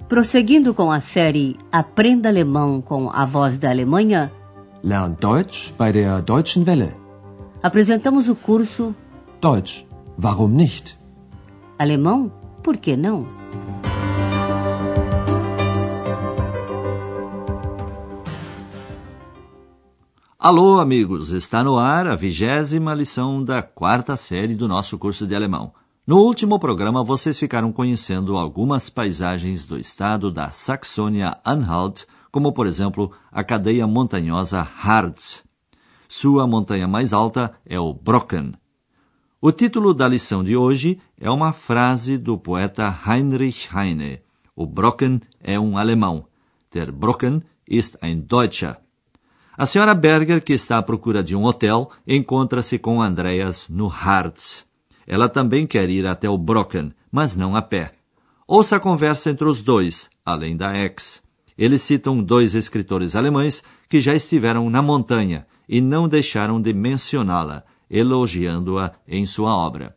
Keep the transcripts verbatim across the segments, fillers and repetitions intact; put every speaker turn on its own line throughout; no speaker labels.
Prosseguindo com a série Aprenda Alemão com a Voz da Alemanha,
Lern Deutsch bei der Deutschen Welle.
Apresentamos o curso
Deutsch, warum nicht?
Alemão, por que não?
Alô, amigos! Está no ar a vigésima lição da quarta série do nosso curso de alemão. No último programa, vocês ficaram conhecendo algumas paisagens do estado da Saxônia-Anhalt, como, por exemplo, a cadeia montanhosa Harz. Sua montanha mais alta é o Brocken. O título da lição de hoje é uma frase do poeta Heinrich Heine. O Brocken é um alemão. Der Brocken ist ein Deutscher. A senhora Berger, que está à procura de um hotel, encontra-se com Andreas no Harz. Ela também quer ir até o Brocken, mas não a pé. Ouça a conversa entre os dois, além da ex. Eles citam dois escritores alemães que já estiveram na montanha e não deixaram de mencioná-la, elogiando-a em sua obra.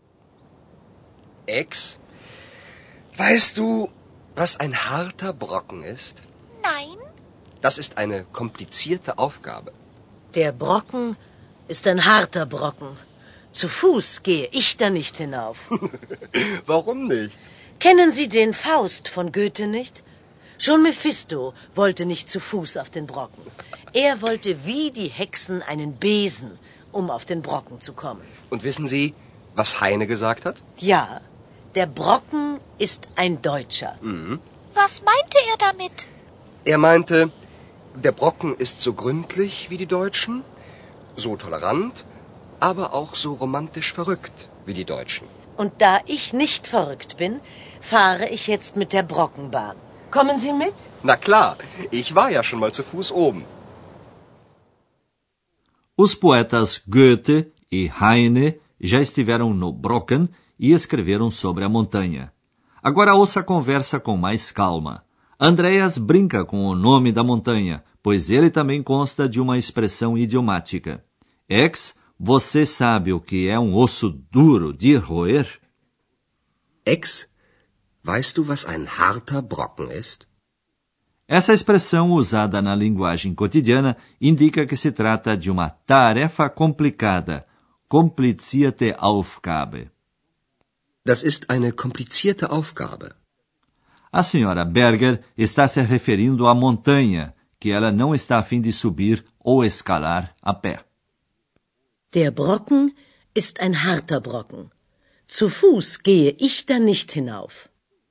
Ex, weißt du, was ein harter Brocken ist?
Nein.
Das ist eine komplizierte Aufgabe.
Der Brocken ist ein harter Brocken. Zu Fuß gehe ich da nicht hinauf.
Warum nicht?
Kennen Sie den Faust von Goethe nicht? Schon Mephisto wollte nicht zu Fuß auf den Brocken. Er wollte wie die Hexen einen Besen, um auf den Brocken zu kommen.
Und wissen Sie, was Heine gesagt hat?
Ja, der Brocken ist ein Deutscher.
Mhm.
Was meinte er damit?
Er meinte, der Brocken ist so gründlich wie die Deutschen, so tolerant, aber auch so romantisch verrückt wie die Deutschen.
Und da ich nicht verrückt bin, fahre ich jetzt mit der Brockenbahn. Kommen Sie mit?
Na klar, ich war ja schon mal zu Fuß oben.
Os poetas Goethe e Heine já estiveram no Brocken e escreveram sobre a montanha. Agora ouça a conversa com mais calma. Andreas brinca com o nome da montanha, pois ele também consta de uma expressão idiomática. Ex, você sabe o que é um osso duro de roer?
Ex, weißt du, was ein harter Brocken ist?
Essa expressão, usada na linguagem cotidiana, indica que se trata de uma tarefa complicada, komplizierte Aufgabe.
Das ist eine komplizierte Aufgabe.
A senhora Berger está se referindo à montanha, que ela não está a fim de subir ou escalar a pé.
Der Brocken ist ein harter Brocken. Zu Fuß gehe ich da nicht hinauf.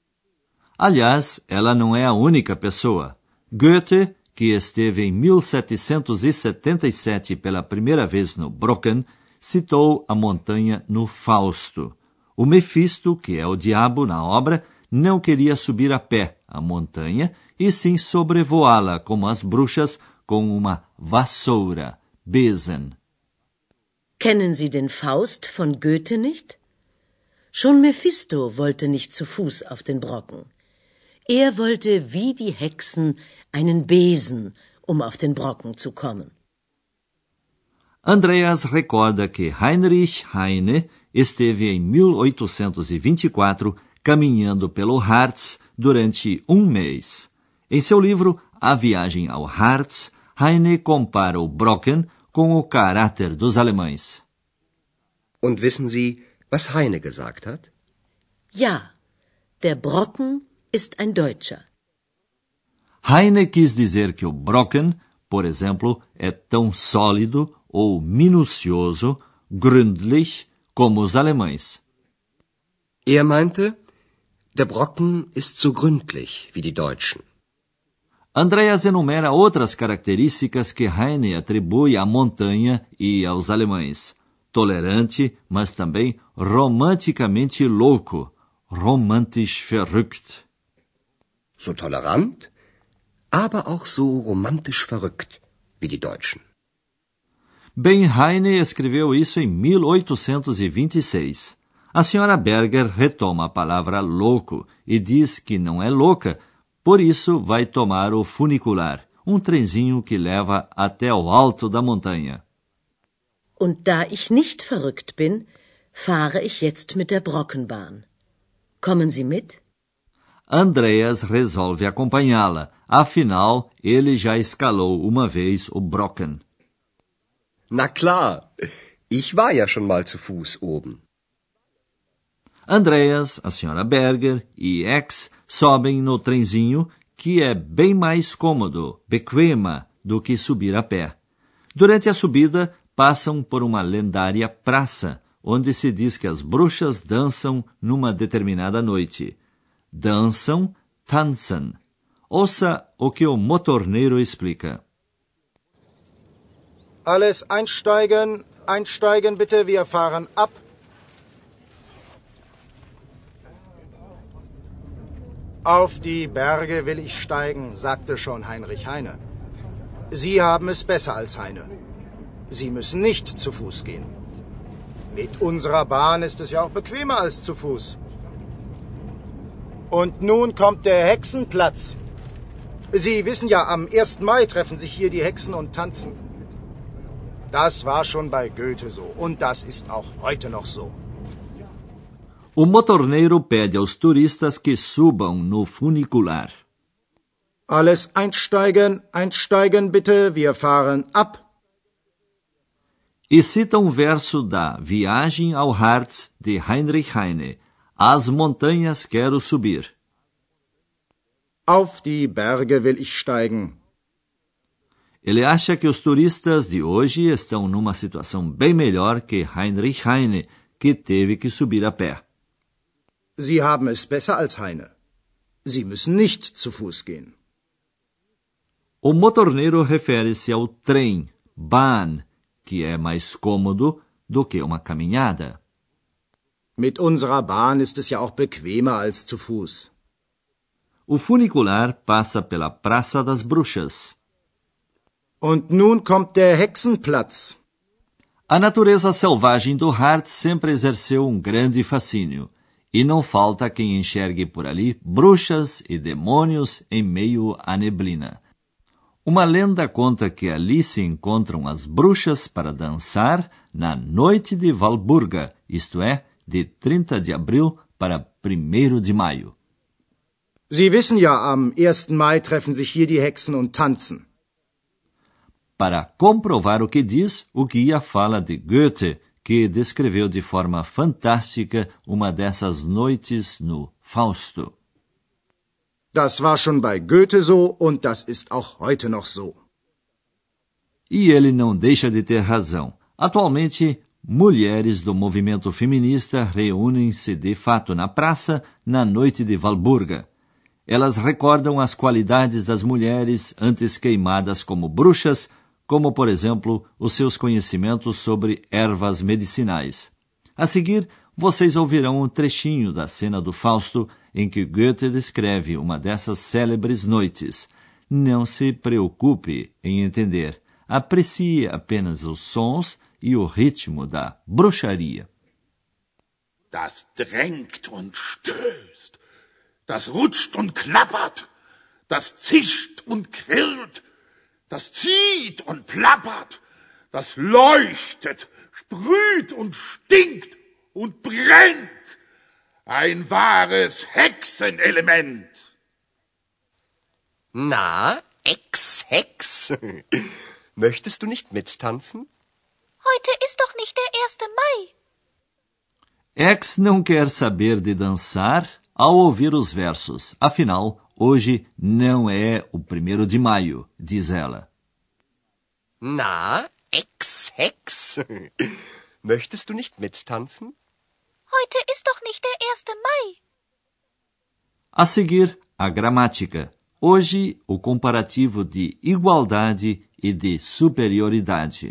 Aliás, ela não é a única pessoa. Goethe, que esteve em mil setecentos e setenta e sete pela primeira vez no Brocken, citou a montanha no Fausto. O Mefisto, que é o diabo na obra, não queria subir a pé a montanha, e sim sobrevoá-la como as bruxas com uma vassoura, Besen.
Kennen Sie den Faust von Goethe nicht? Schon Mephisto wollte nicht zu Fuß auf den Brocken. Er wollte wie die Hexen einen Besen, um auf den Brocken zu kommen.
Andreas recorda que Heinrich Heine esteve em mil oitocentos e vinte e quatro caminhando pelo Harz durante um mês. Em seu livro A Viagem ao Harz, Heine compara o Brocken com o caráter dos alemães.
Und wissen Sie, was Heine gesagt hat?
Ja, der Brocken ist ein Deutscher.
Heine quis dizer que o Brocken, por exemplo, é tão sólido ou minucioso, gründlich, como os alemães.
Er meinte, der Brocken ist so gründlich wie die Deutschen.
Andreas enumera outras características que Heine atribui à montanha e aos alemães. Tolerante, mas também romanticamente louco, romantisch verrückt.
So tolerant, aber auch so romantisch verrückt wie die Deutschen.
Bem, Heine escreveu isso em mil oitocentos e vinte e seis. A senhora Berger retoma a palavra louco e diz que não é louca, por isso vai tomar o funicular, um trenzinho que leva até o alto da montanha.
Und da ich nicht verrückt bin, fahre ich jetzt mit der Brockenbahn. Kommen Sie mit?
Andreas resolve acompanhá-la. Afinal, ele já escalou uma vez o Brocken.
Na klar, ich war ja schon mal zu Fuß oben.
Andreas, a senhora Berger e X sobem no trenzinho, que é bem mais cômodo, bequema, do que subir a pé. Durante a subida, passam por uma lendária praça, onde se diz que as bruxas dançam numa determinada noite. Dançam, tanzen. Ouça o que o motorneiro explica.
Alles einsteigen, einsteigen bitte, wir fahren ab. Auf die Berge will ich steigen, sagte schon Heinrich Heine. Sie haben es besser als Heine. Sie müssen nicht zu Fuß gehen. Mit unserer Bahn ist es ja auch bequemer als zu Fuß. Und nun kommt der Hexenplatz. Sie wissen ja, am ersten Mai treffen sich hier die Hexen und tanzen. Das war schon bei Goethe so und das ist auch heute noch so.
O motorneiro pede aos turistas que subam no funicular.
Alles einsteigen, einsteigen bitte, wir fahren ab.
E cita um verso da Viagem ao Harz de Heinrich Heine. As montanhas quero subir.
Auf die Berge will ich steigen.
Ele acha que os turistas de hoje estão numa situação bem melhor que Heinrich Heine, que teve que subir a pé.
Sie haben es besser als Heine. Sie müssen nicht zu Fuß gehen.
O motorneiro refere-se ao trem, Bahn, que é mais cômodo do que uma caminhada.
Mit unserer Bahn ist es ja auch bequemer als zu Fuß.
O funicular passa pela Praça das Bruxas.
Und nun kommt der Hexenplatz.
A natureza selvagem do Harz sempre exerceu um grande fascínio, e não falta quem enxergue por ali bruxas e demônios em meio à neblina. Uma lenda conta que ali se encontram as bruxas para dançar na noite de Walburga, isto é, de trinta de abril para primeiro de maio.
Sie wissen ja, am ersten Mai treffen sich hier die Hexen und tanzen.
Para comprovar o que diz, o guia fala de Goethe, que descreveu de forma fantástica uma dessas noites no Fausto.
Das war schon bei Goethe so und das ist auch heute noch so.
E ele não deixa de ter razão. Atualmente, mulheres do movimento feminista reúnem-se de fato na praça na noite de Walburga. Elas recordam as qualidades das mulheres antes queimadas como bruxas, como, por exemplo, os seus conhecimentos sobre ervas medicinais. A seguir, vocês ouvirão um trechinho da cena do Fausto em que Goethe descreve uma dessas célebres noites. Não se preocupe em entender. Aprecie apenas os sons e o ritmo da bruxaria.
Das drängt und stößt, das rutscht und klappert, das zischt und quirlt, das zieht und plappert, das leuchtet, sprüht und stinkt und brennt. Ein wahres Hexenelement.
Na, Ex-Hex, möchtest du nicht mittanzen?
Heute ist doch nicht der erste Mai.
X não quer saber de dançar ao ouvir os versos. Afinal, hoje não é o primeiro de maio, diz ela.
Na, Ex-Hex, möchtest du nicht mittanzen?
Heute ist doch nicht der erste Mai.
A seguir, a gramática. Hoje, o comparativo de igualdade e de superioridade.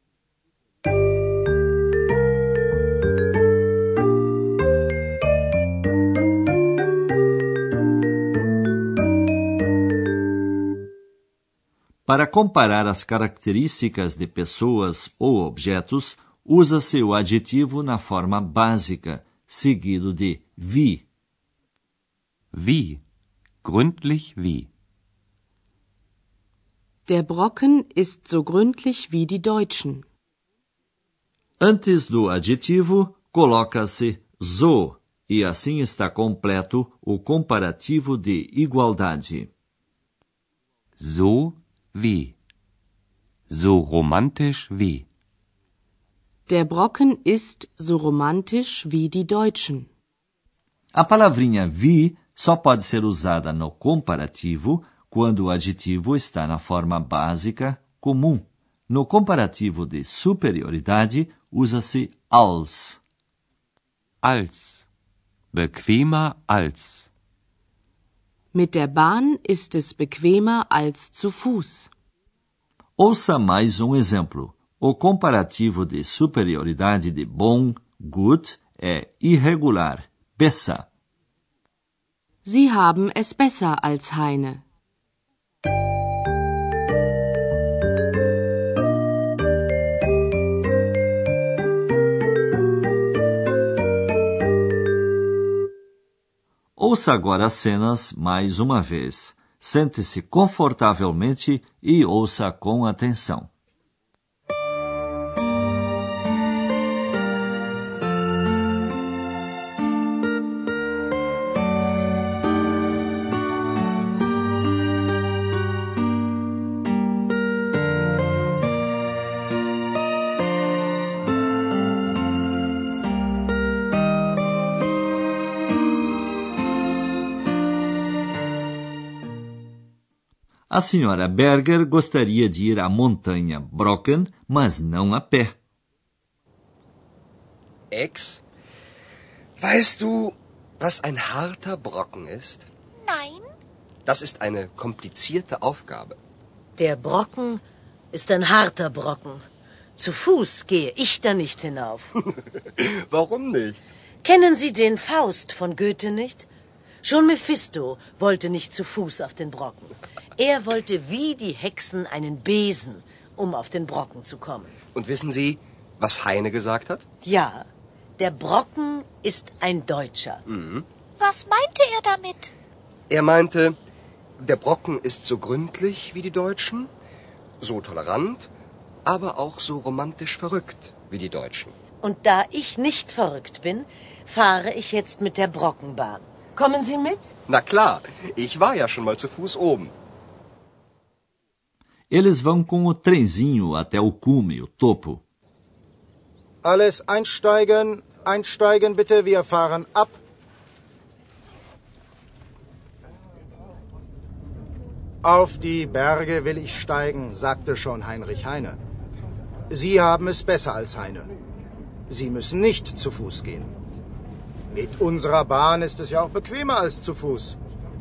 Para comparar as características de pessoas ou objetos, usa-se o adjetivo na forma básica, seguido de wie.
Wie. Gründlich wie.
Der Brocken ist so gründlich wie die Deutschen.
Antes do adjetivo, coloca-se so E assim está completo o comparativo de igualdade.
So wie. So romantisch wie.
Der Brocken ist so romantisch wie die Deutschen.
A palavrinha wie só pode ser usada no comparativo quando o adjetivo está na forma básica comum. No comparativo de superioridade, usa-se als.
Als. Bequemer als.
Mit der Bahn ist es bequemer als zu Fuß.
Ouça mais um exemplo. O comparativo de superioridade de bom, gut, é irregular, besser.
Sie haben es besser als Heine.
Ouça agora as cenas mais uma vez. Sente-se confortavelmente e ouça com atenção. A senhora Berger gostaria de ir à montanha Brocken, mas não a pé.
Ex, weißt du, was ein harter Brocken ist?
Nein.
Das ist eine komplizierte Aufgabe.
Der Brocken ist ein harter Brocken. Zu Fuß gehe ich da nicht hinauf.
Warum nicht?
Kennen Sie den Faust von Goethe nicht? Schon Mephisto wollte nicht zu Fuß auf den Brocken. Er wollte wie die Hexen einen Besen, um auf den Brocken zu kommen.
Und wissen Sie, was Heine gesagt hat?
Ja, der Brocken ist ein Deutscher.
Mhm.
Was meinte er damit?
Er meinte, der Brocken ist so gründlich wie die Deutschen, so tolerant, aber auch so romantisch verrückt wie die Deutschen.
Und da ich nicht verrückt bin, fahre ich jetzt mit der Brockenbahn. Kommen Sie mit?
Na klar, ich war ja schon mal zu Fuß oben.
Eles vão com o trenzinho até o cume, o topo.
Alles einsteigen, einsteigen bitte, wir fahren ab. Auf die Berge will ich steigen, sagte schon Heinrich Heine. Sie haben es besser als Heine. Sie müssen nicht zu Fuß gehen. Mit unserer Bahn ist es ja auch bequemer als zu Fuß.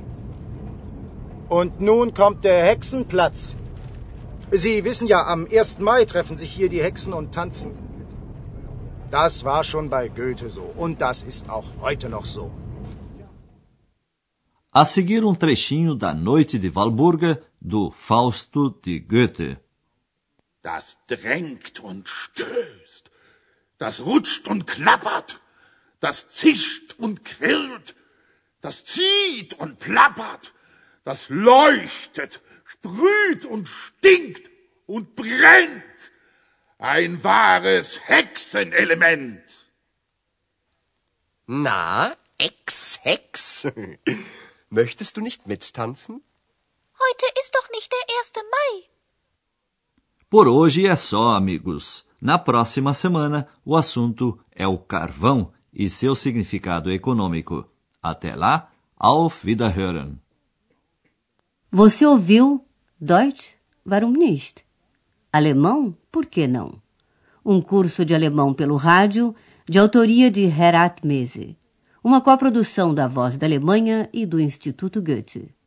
Und nun kommt der Hexenplatz. Sie wissen ja, am ersten Mai treffen sich hier die Hexen und tanzen. Das war schon bei Goethe so und das ist auch heute noch so.
A seguir um trechinho da Noite de Walburga do Fausto de Goethe.
Das drängt und stößt, das rutscht und klappert, das zischt und quirlt, das zieht und plappert, das leuchtet, sprüht und stinkt und brennt. Ein wahres Hexenelement.
Na, Ex-Hex, möchtest du nicht mittanzen?
Heute ist doch nicht der erste Mai.
Por hoje é só, amigos. Na próxima semana, o assunto é o carvão e seu significado econômico. Até lá, auf Wiederhören.
Você ouviu Deutsch? Warum nicht? Alemão? Por que não? Um curso de alemão pelo rádio, de autoria de Herat Mese. Uma coprodução da Voz da Alemanha e do Instituto Goethe.